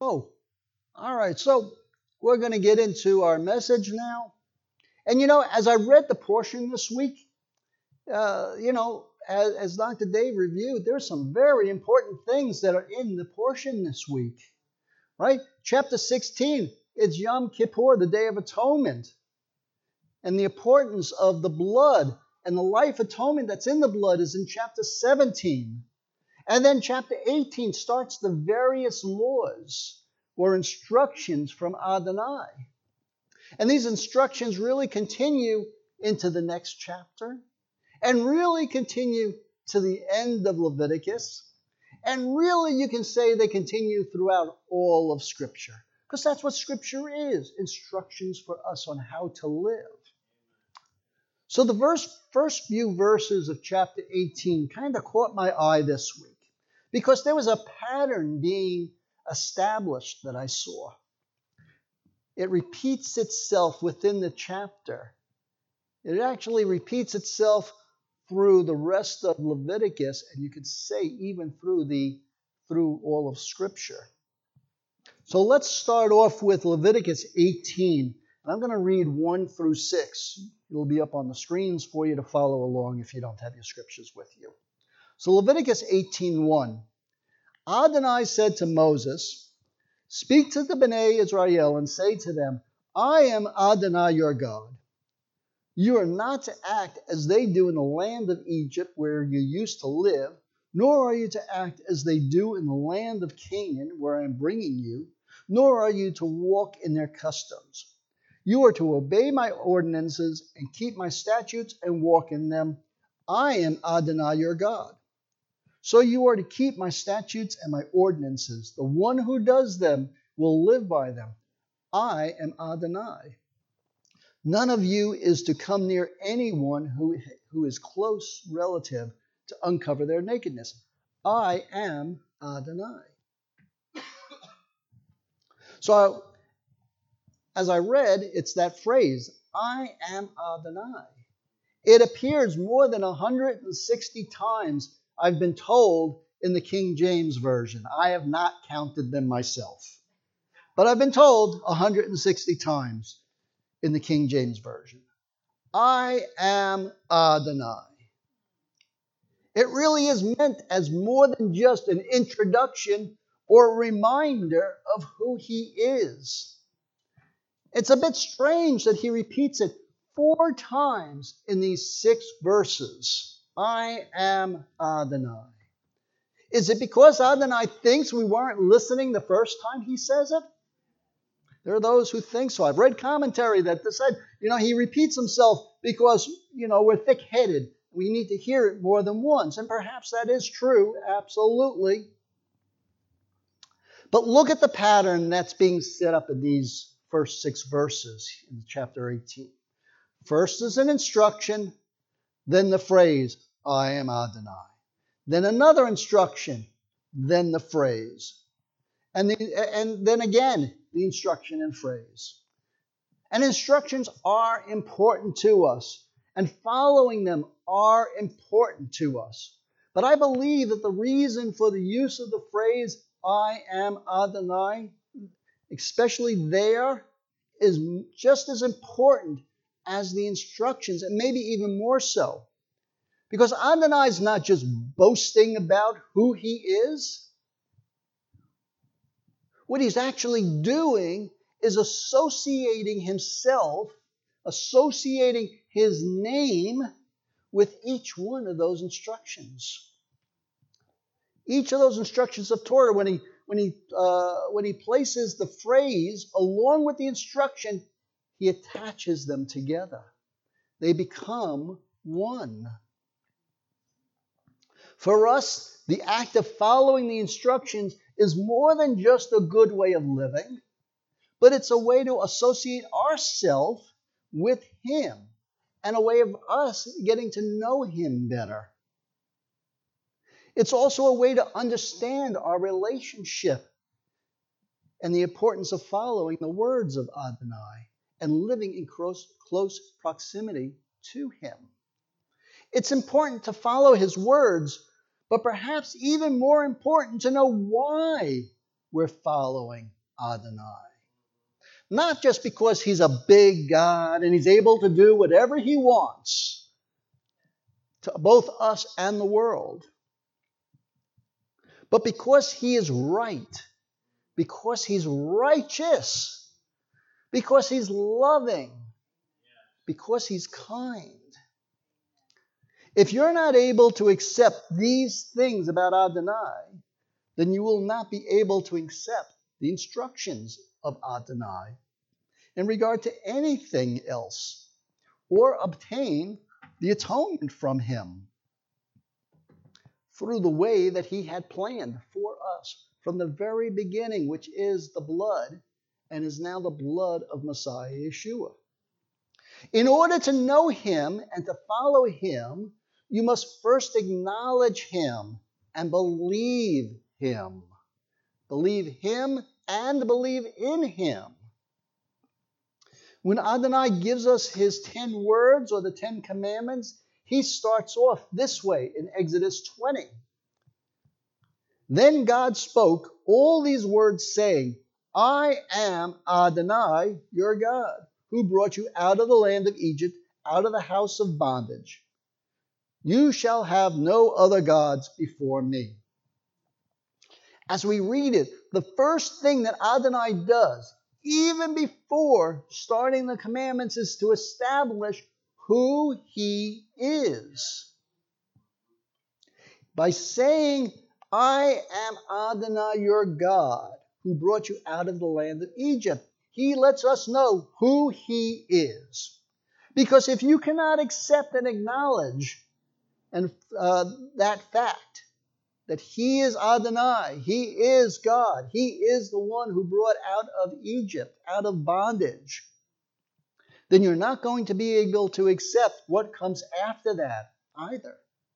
Oh, all right. So we're going to get into our message now. And as I read the portion this week, as Dr. Dave reviewed, there's some very important things that are in the portion this week, right? Chapter 16, it's Yom Kippur, the Day of Atonement, and the importance of the blood and the life atonement that's in the blood is in chapter 17. And then chapter 18 starts the various laws or instructions from Adonai. And these instructions really continue into the next chapter and really continue to the end of Leviticus. And really you can say they continue throughout all of Scripture, because that's what Scripture is, instructions for us on how to live. So the first few verses of chapter 18 kind of caught my eye this week, because there was a pattern being established that I saw. It repeats itself within the chapter. It actually repeats itself through the rest of Leviticus, and you could say even through all of Scripture. So let's start off with Leviticus 18. And I'm going to read 1 through 6. It'll be up on the screens for you to follow along if you don't have your scriptures with you. So Leviticus 18:1. Adonai said to Moses, "Speak to the Bnei Israel and say to them, I am Adonai your God. You are not to act as they do in the land of Egypt where you used to live, nor are you to act as they do in the land of Canaan where I am bringing you, nor are you to walk in their customs. You are to obey my ordinances and keep my statutes and walk in them. I am Adonai your God. So you are to keep my statutes and my ordinances. The one who does them will live by them. I am Adonai. None of you is to come near anyone who is close relative to uncover their nakedness. I am Adonai." So as I read, it's that phrase, I am Adonai. It appears more than 160 times, I've been told, in the King James Version. I have not counted them myself, but I've been told 160 times in the King James Version. I am Adonai. It really is meant as more than just an introduction or a reminder of who he is. It's a bit strange that he repeats it 4 times in these 6 verses. I am Adonai. Is it because Adonai thinks we weren't listening the first time he says it? There are those who think so. I've read commentary that said, he repeats himself because, we're thick-headed. We need to hear it more than once. And perhaps that is true, absolutely. But look at the pattern that's being set up in these first 6 verses in chapter 18. First is an instruction, then the phrase, I am Adonai. Then another instruction, then the phrase. And then again, the instruction and phrase. And instructions are important to us, and following them are important to us. But I believe that the reason for the use of the phrase, I am Adonai, especially there, is just as important as the instructions, and maybe even more so. Because Adonai is not just boasting about who he is. What he's actually doing is associating himself, associating his name with each one of those instructions. Each of those instructions of Torah, when he places the phrase along with the instruction, he attaches them together. They become one. For us, the act of following the instructions is more than just a good way of living, but it's a way to associate ourselves with him and a way of us getting to know him better. It's also a way to understand our relationship and the importance of following the words of Adonai and living in close proximity to him. It's important to follow his words, but perhaps even more important to know why we're following Adonai. Not just because he's a big God and he's able to do whatever he wants to both us and the world, but because he is right, because he's righteous, because he's loving, because he's kind. If you're not able to accept these things about Adonai, then you will not be able to accept the instructions of Adonai in regard to anything else or obtain the atonement from him through the way that he had planned for us from the very beginning, which is the blood and is now the blood of Messiah Yeshua. In order to know him and to follow him, you must first acknowledge him and believe him. Believe him and believe in him. When Adonai gives us his 10 words or the 10 commandments, he starts off this way in Exodus 20. Then God spoke all these words, saying, I am Adonai, your God, who brought you out of the land of Egypt, out of the house of bondage. You shall have no other gods before me. As we read it, the first thing that Adonai does, even before starting the commandments, is to establish who he is. By saying, I am Adonai your God, who brought you out of the land of Egypt, he lets us know who he is. Because if you cannot accept and acknowledge that fact, that he is Adonai, he is God, he is the one who brought out of Egypt, out of bondage, then you're not going to be able to accept what comes after that either.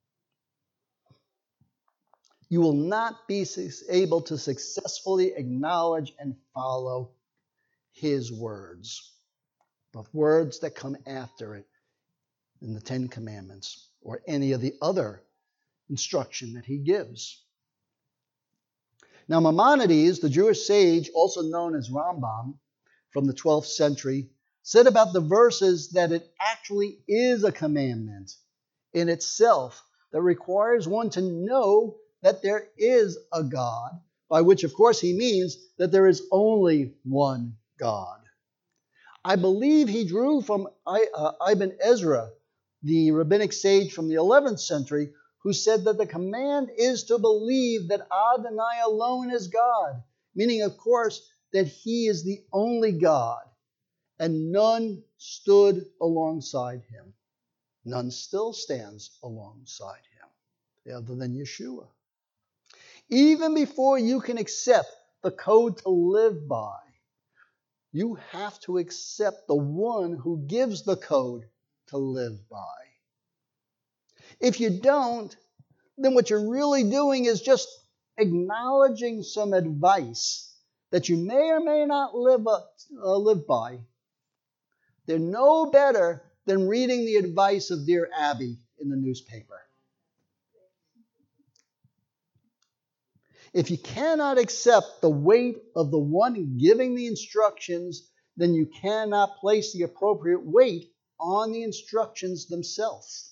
You will not be able to successfully acknowledge and follow his words, the words that come after it in the 10 Commandments or any of the other instruction that he gives. Now, Maimonides, the Jewish sage, also known as Rambam, from the 12th century, said about the verses that it actually is a commandment in itself that requires one to know that there is a God, by which, of course, he means that there is only one God. I believe he drew from Ibn Ezra, the rabbinic sage from the 11th century, who said that the command is to believe that Adonai alone is God, meaning, of course, that he is the only God, and none stood alongside him. None still stands alongside him, other than Yeshua. Even before you can accept the code to live by, you have to accept the one who gives the code to live by. If you don't, then what you're really doing is just acknowledging some advice that you may or may not live by. They're no better than reading the advice of Dear Abby in the newspaper. If you cannot accept the weight of the one giving the instructions, then you cannot place the appropriate weight on the instructions themselves.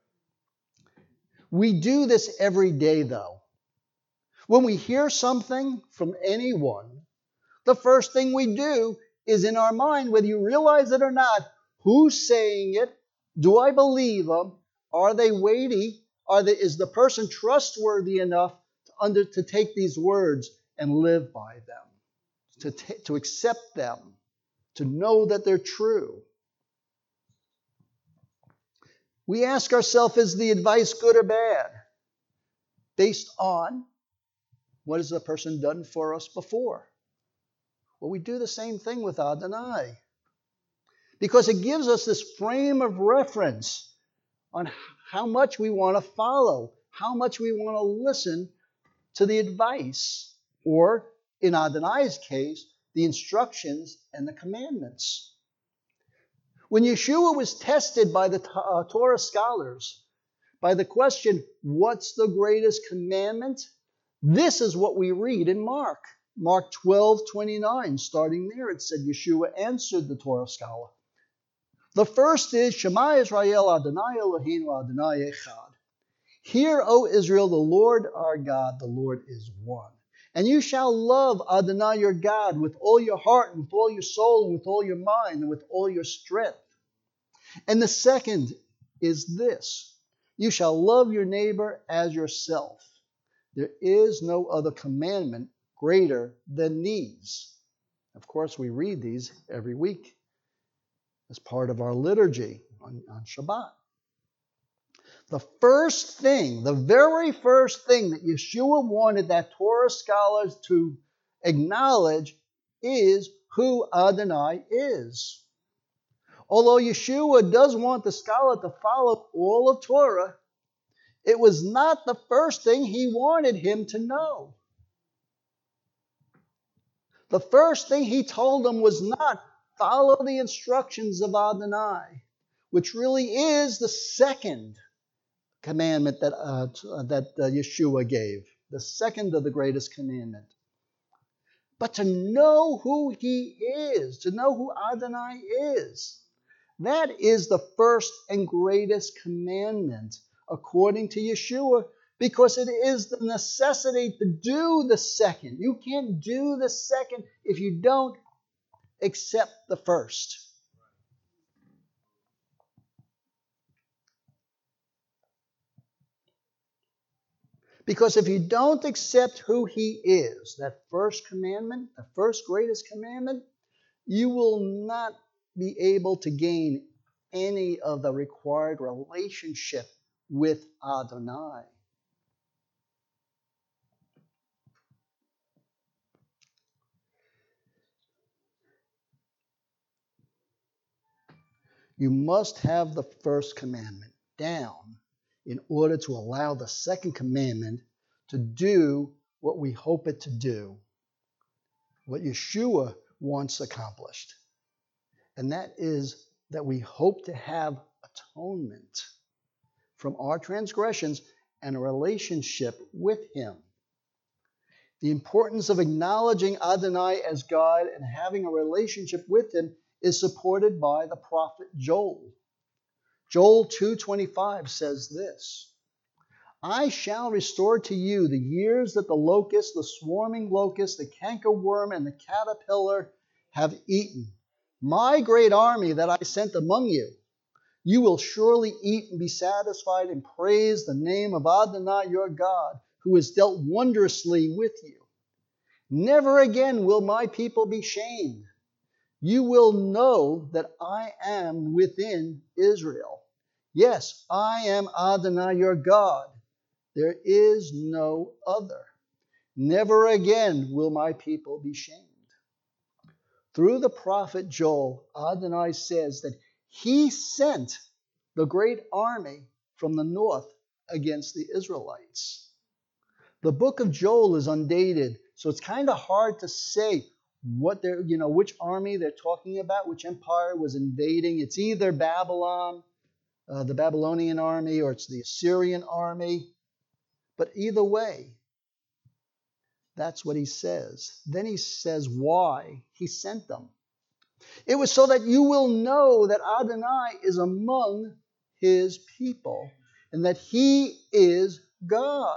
We do this every day, though. When we hear something from anyone, the first thing we do is in our mind, whether you realize it or not, who's saying it? Do I believe them? Are they weighty? Is the person trustworthy enough to take these words and live by them, to accept them, to know that they're true? We ask ourselves, is the advice good or bad? Based on what has the person done for us before? Well, we do the same thing with Adonai, because it gives us this frame of reference on how much we want to follow, how much we want to listen to the advice, or in Adonai's case, the instructions and the commandments. When Yeshua was tested by the Torah scholars by the question, what's the greatest commandment? This is what we read in Mark. Mark 12:29, starting there, it said, Yeshua answered the Torah scholar. The first is, Shema Israel Adonai Eloheinu Adonai Echad. Hear, O Israel, the Lord our God, the Lord is one. And you shall love Adonai your God with all your heart, and with all your soul, and with all your mind, and with all your strength. And the second is this, you shall love your neighbor as yourself. There is no other commandment greater than these. Of course, we read these every week as part of our liturgy on Shabbat. The first thing, the very first thing that Yeshua wanted that Torah scholars to acknowledge is who Adonai is. Although Yeshua does want the scholar to follow all of Torah, it was not the first thing he wanted him to know. The first thing he told them was not follow the instructions of Adonai, which really is the second commandment that Yeshua gave, the second of the greatest commandment. But to know who he is, to know who Adonai is, that is the first and greatest commandment according to Yeshua, because it is the necessity to do the second. You can't do the second if you don't accept the first. Because if you don't accept who he is, that first commandment, the first greatest commandment, you will not be able to gain any of the required relationship with Adonai. You must have the first commandment down in order to allow the second commandment to do what we hope it to do, what Yeshua wants accomplished. And that is that we hope to have atonement from our transgressions and a relationship with him. The importance of acknowledging Adonai as God and having a relationship with him is supported by the prophet Joel. Joel 2:25 says this, I shall restore to you the years that the locust, the swarming locust, the cankerworm, and the caterpillar have eaten. My great army that I sent among you. You will surely eat and be satisfied and praise the name of Adonai your God, who has dealt wondrously with you. Never again will my people be shamed. You will know that I am within Israel. Yes, I am Adonai your God. There is no other. Never again will my people be shamed. Through the prophet Joel, Adonai says that he sent the great army from the north against the Israelites. The book of Joel is undated, so it's kind of hard to say which army they're talking about, which empire was invading. It's either Babylon, the Babylonian army, or it's the Assyrian army. But either way, that's what he says. Then he says why he sent them. It was so that you will know that Adonai is among his people and that he is God.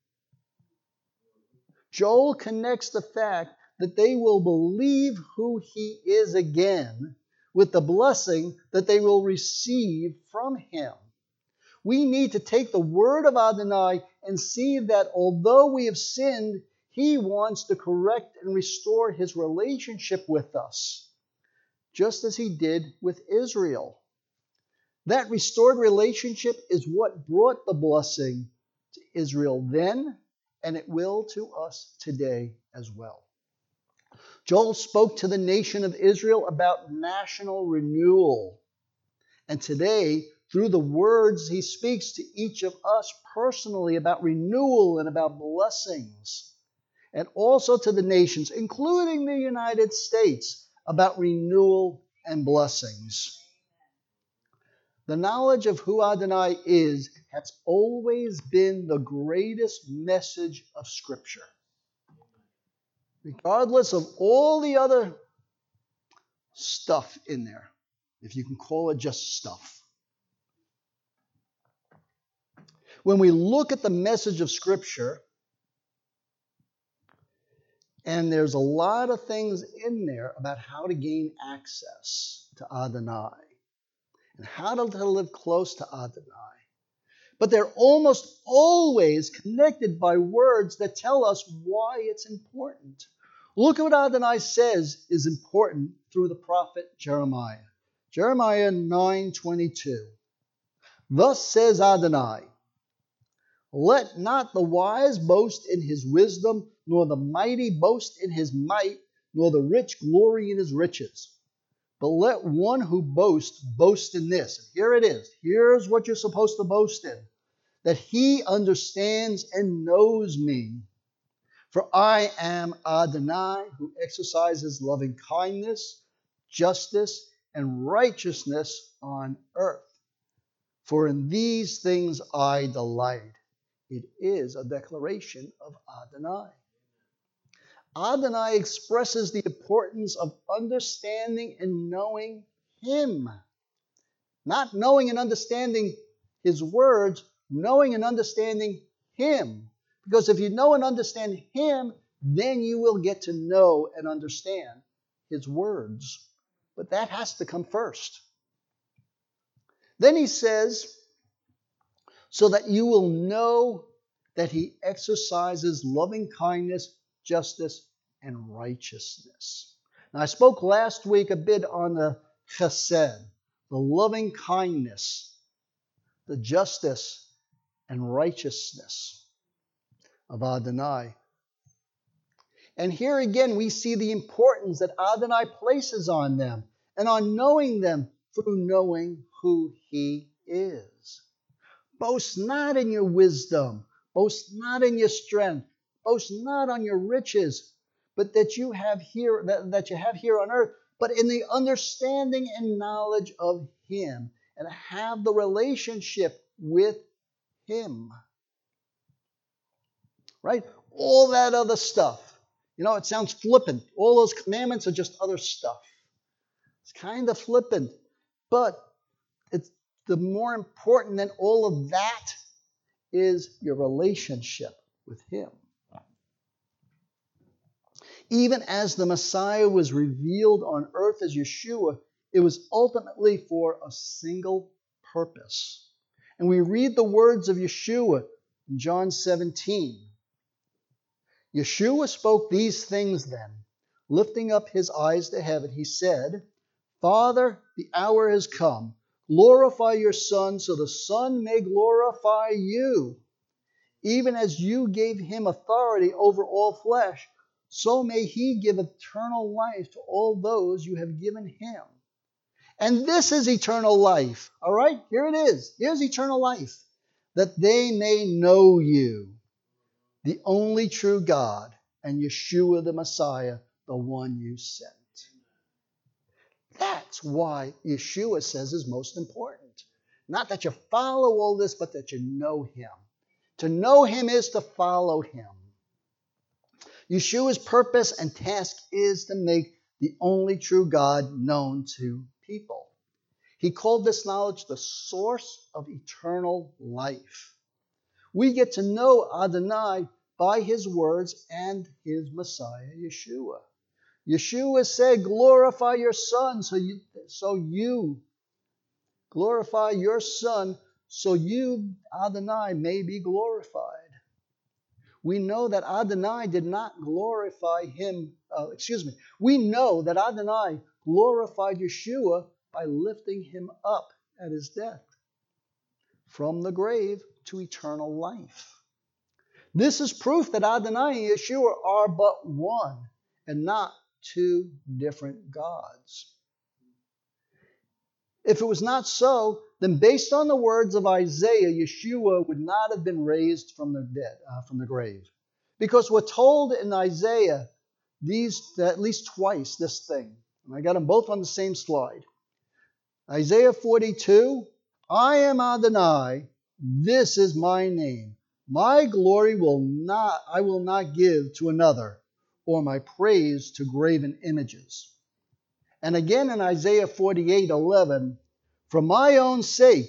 Joel connects the fact that they will believe who he is again with the blessing that they will receive from him. We need to take the word of Adonai and see that although we have sinned, he wants to correct and restore his relationship with us, just as he did with Israel. That restored relationship is what brought the blessing to Israel then, and it will to us today as well. Joel spoke to the nation of Israel about national renewal. And today, through the words, he speaks to each of us personally about renewal and about blessings. And also to the nations, including the United States, about renewal and blessings. The knowledge of who Adonai is has always been the greatest message of Scripture. regardless of all the other stuff in there, if you can call it just stuff. When we look at the message of Scripture, and there's a lot of things in there about how to gain access to Adonai and how to live close to Adonai. But they're almost always connected by words that tell us why it's important. Look at what Adonai says is important through the prophet Jeremiah. Jeremiah 9:22. Thus says Adonai, let not the wise boast in his wisdom, nor the mighty boast in his might, nor the rich glory in his riches. But let one who boasts boast in this. And here it is. Here's what you're supposed to boast in. That he understands and knows me. For I am Adonai, who exercises loving kindness, justice, and righteousness on earth. For in these things I delight. It is a declaration of Adonai. Adonai expresses the importance of understanding and knowing him. Not knowing and understanding his words, knowing and understanding him. Because if you know and understand him, then you will get to know and understand his words. But that has to come first. Then he says, so that you will know that he exercises loving kindness, justice, and righteousness. Now, I spoke last week a bit on the chesed, the loving kindness, the justice, and righteousness of Adonai. And here again, we see the importance that Adonai places on them and on knowing them through knowing who he is. Boast not in your wisdom. Boast not in your strength. Boast not on your riches, but that you have here on earth, but in the understanding and knowledge of him, and have the relationship with him. Right? All that other stuff. It sounds flippant. All those commandments are just other stuff. It's kind of flippant, but it's the more important than all of that is your relationship with him. Even as the Messiah was revealed on earth as Yeshua, it was ultimately for a single purpose. And we read the words of Yeshua in John 17. Yeshua spoke these things then, lifting up his eyes to heaven. He said, Father, the hour has come. Glorify your Son, so the Son may glorify you. Even as you gave him authority over all flesh, so may he give eternal life to all those you have given him. And this is eternal life. All right, here it is. Here's eternal life. That they may know you, the only true God, and Yeshua the Messiah, the one you sent. That's why Yeshua says is most important. Not that you follow all this, but that you know him. To know him is to follow him. Yeshua's purpose and task is to make the only true God known to people. He called this knowledge the source of eternal life. We get to know Adonai by his words and his Messiah, Yeshua. Yeshua said, glorify your Son, so you glorify your Son, so you, Adonai, may be glorified. We know that Adonai did not glorify him, we know that Adonai glorified Yeshua by lifting him up at his death from the grave to eternal life. This is proof that Adonai and Yeshua are but one and not two different gods. If it was not so, then based on the words of Isaiah, Yeshua would not have been raised from the grave. Because we're told in Isaiah at least twice this thing. And I got them both on the same slide. Isaiah 42, I am Adonai, this is my name. My glory I will not give to another, or my praise to graven images. And again in Isaiah 48:11, for my own sake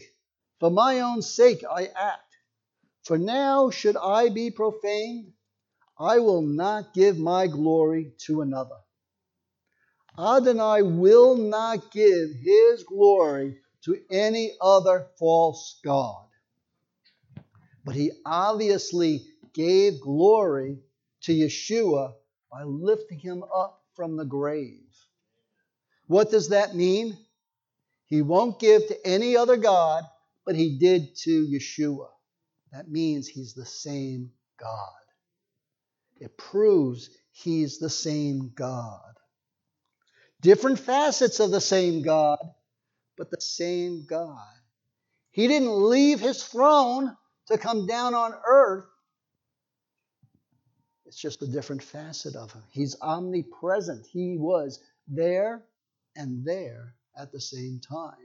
I act. For now should I be profaned, I will not give my glory to another. Adonai will not give his glory to any other false god. But he obviously gave glory to Yeshua by lifting him up from the grave. What does that mean? He won't give to any other god, but he did to Yeshua. That means he's the same God. It proves he's the same God. Different facets of the same God, but the same God. He didn't leave his throne to come down on earth. It's just a different facet of him. He's omnipresent. He was there and there at the same time.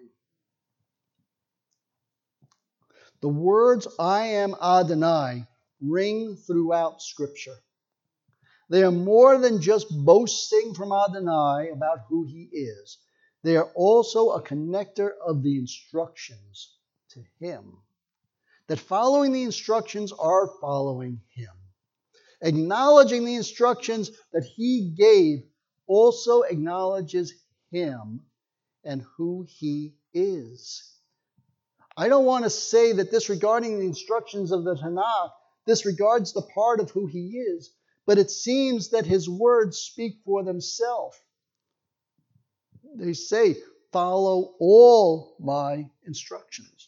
The words, I am Adonai, ring throughout Scripture. They are more than just boasting from Adonai about who he is. They are also a connector of the instructions to him. That following the instructions are following him. Acknowledging the instructions that he gave also acknowledges him and who he is. I don't want to say that disregarding the instructions of the Tanakh disregards the part of who he is, but it seems that his words speak for themselves. They say, follow all my instructions.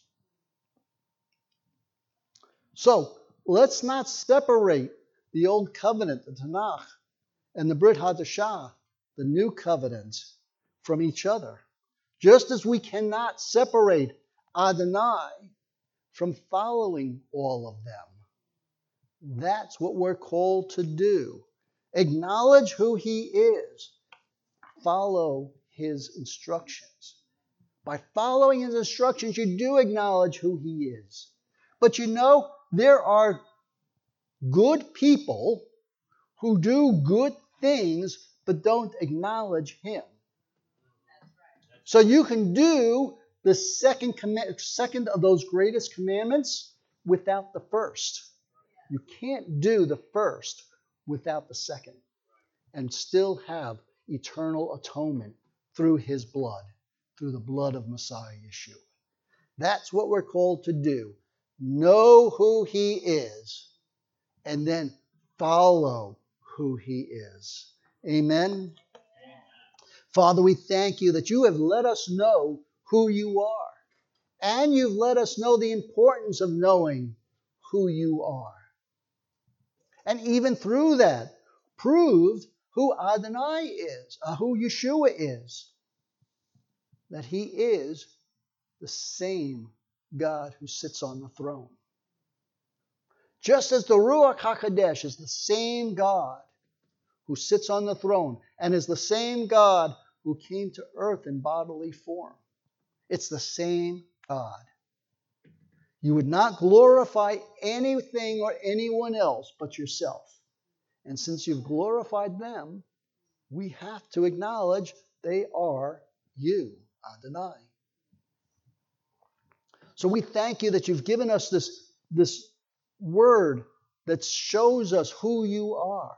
So, let's not separate the Old Covenant, the Tanakh, and the Brit Hadashah, the New Covenant, from each other. Just as we cannot separate Adonai from following all of them. That's what we're called to do. Acknowledge who he is. Follow his instructions. By following his instructions, you do acknowledge who he is. But you know, there are good people who do good things but don't acknowledge him. So you can do the second of those greatest commandments without the first. You can't do the first without the second and still have eternal atonement through his blood, through the blood of Messiah Yeshua. That's what we're called to do. Know who he is and then follow who he is. Amen. Father, we thank you that you have let us know who you are. And you've let us know the importance of knowing who you are. And even through that, proved who Adonai is, who Yeshua is. That he is the same God who sits on the throne. Just as the Ruach HaKodesh is the same God who sits on the throne and is the same God who came to earth in bodily form. It's the same God. You would not glorify anything or anyone else but yourself. And since you've glorified them, we have to acknowledge they are you, Adonai. So we thank you that you've given us this word that shows us who you are.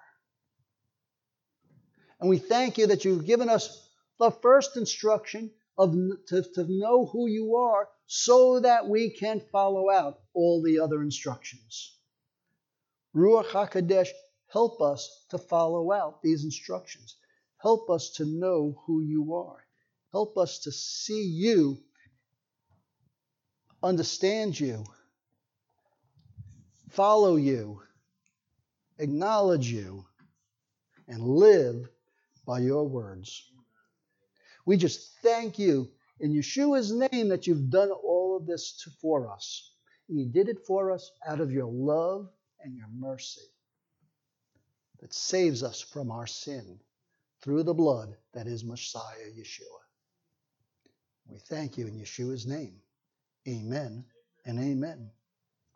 And we thank you that you've given us the first instruction to know who you are so that we can follow out all the other instructions. Ruach HaKodesh, help us to follow out these instructions. Help us to know who you are. Help us to see you, understand you, follow you, acknowledge you, and live by your words. We just thank you in Yeshua's name that you've done all of this for us. You did it for us out of your love and your mercy that saves us from our sin through the blood that is Messiah Yeshua. We thank you in Yeshua's name. Amen and amen.